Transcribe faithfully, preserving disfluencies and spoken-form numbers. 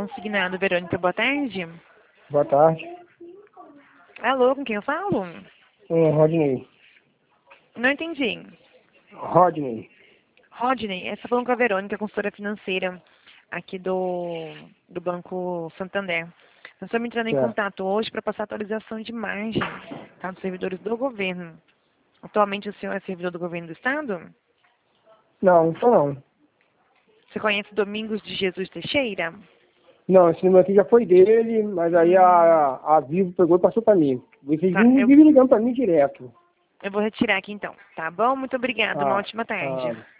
consignado. Verônica, boa tarde. Boa tarde. Alô, com quem eu falo? É, Rodney. Não entendi. Rodney. Rodney, essa falando com a Verônica, consultora financeira aqui do, do Banco Santander. Nós estamos entrando em Certo. contato hoje para passar atualização de margem, tá, dos servidores do governo. Atualmente o senhor é servidor do governo do Estado? Não, não sou não. Você conhece Domingos de Jesus Teixeira? Não, esse número aqui já foi dele, mas aí a, a Vivo pegou e passou pra mim. Vocês Tá, vivem eu, vivem ligando pra mim direto. eu vou retirar aqui então, tá bom? Muito obrigada, uma Ah, ótima tarde. ah.